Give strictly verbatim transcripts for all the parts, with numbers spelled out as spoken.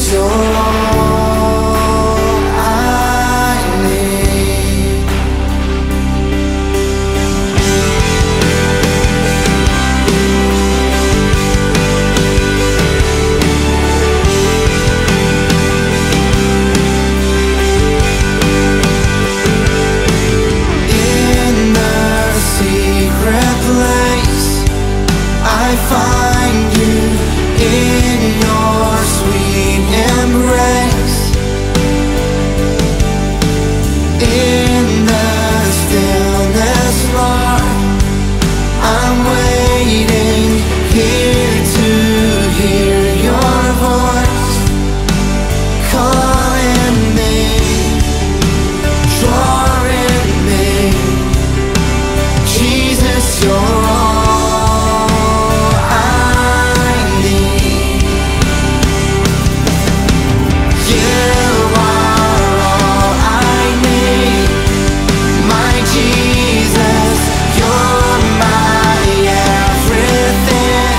you're all I need. In the secret place, I find you in your sweet embrace. In the stillness, Lord, I'm waiting here to hear your voice calling me, drawing me. Jesus, you're all I need. You are all I need. My Jesus, you're my everything.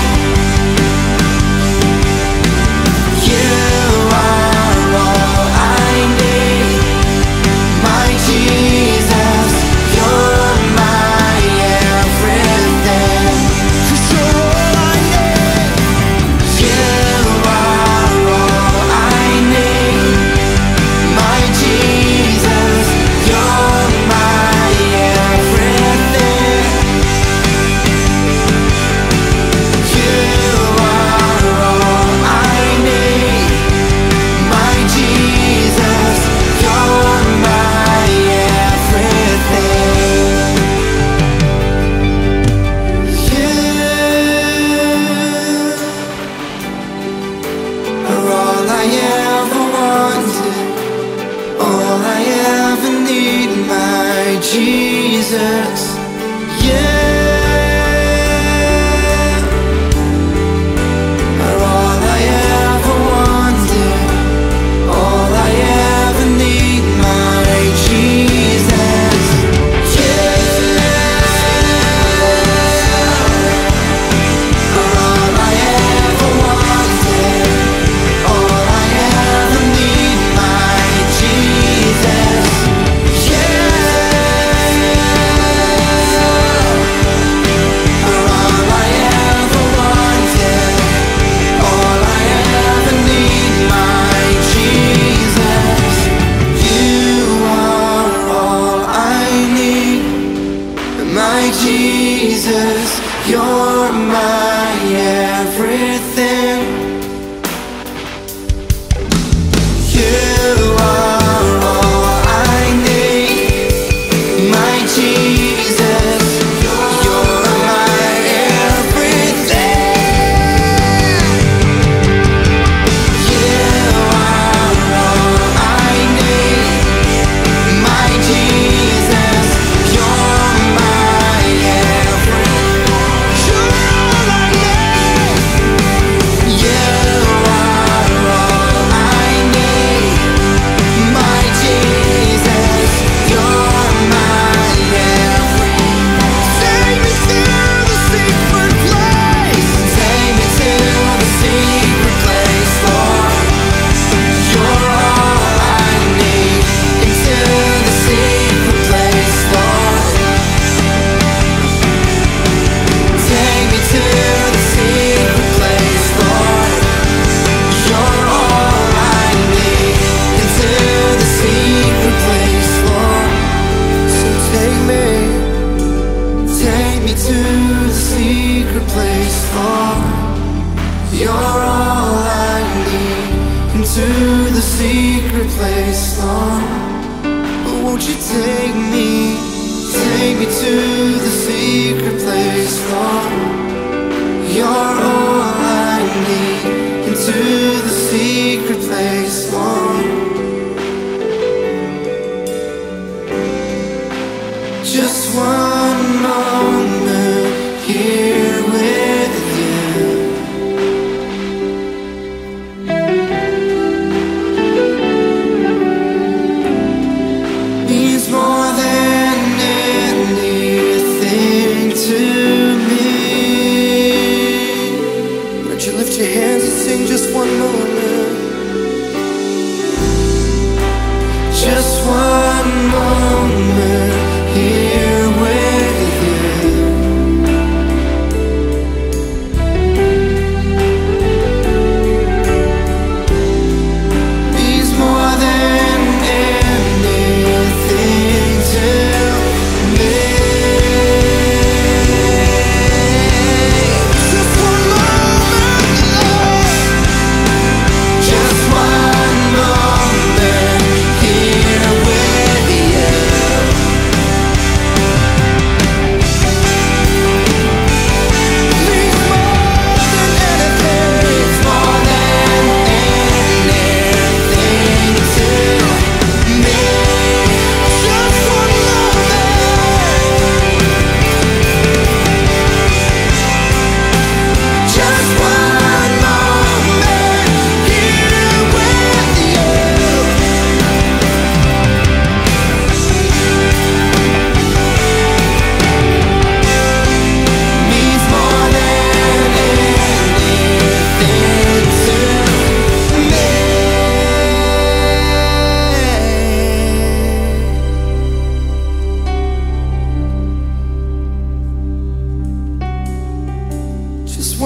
You are all I need. My Jesus, you're my everything. 'Cause you're all I need. You are all I need. My Jesus, you're my everything. You are all I need. My Jesus, you're my everything. You are all I ever wanted, all I ever need, my Jesus. You are all I ever wanted, all I ever need, my Jesus. You are all I ever wanted, all I ever need, my Jesus. You are all I ever wanted, all I ever need, my Jesus. You are all I need, my Jesus. You're my everything. You are all I need, my Jesus. You're my everything. You are all I need, my Jesus. You're my everything. You're all I need. You are all I need, my Jesus. You're my everything. Take me to the secret place. Take me to the secret place, Lord. You're all I need. Into the secret place, Lord. Take me to the secret place, Lord. You're all I need. Into the secret place, Lord. So take me, take me to the secret place, Lord. You're all I need. Into the secret place, Lord. But won't you take me, take me to the secret place, Lord. You're all I need. Into the secret place, Lord. Just one moment here with you. Means more than anything to me. Would you lift your hands and sing just one moment?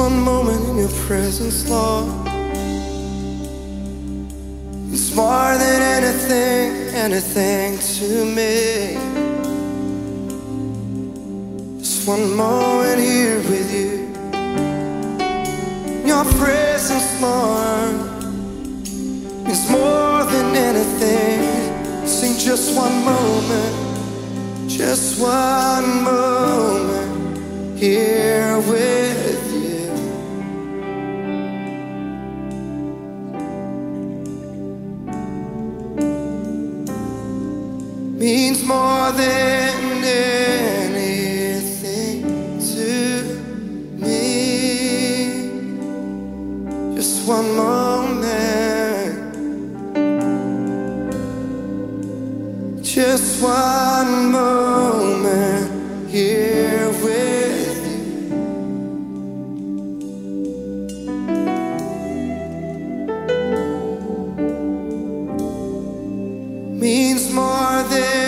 one moment in your presence, Lord. It's more than anything, anything to me. Just one moment here with you. Your presence, Lord, is more than anything. Sing just one moment, just one moment here with you. Means more than anything to me. Just one moment, just one moment here with you. Means more than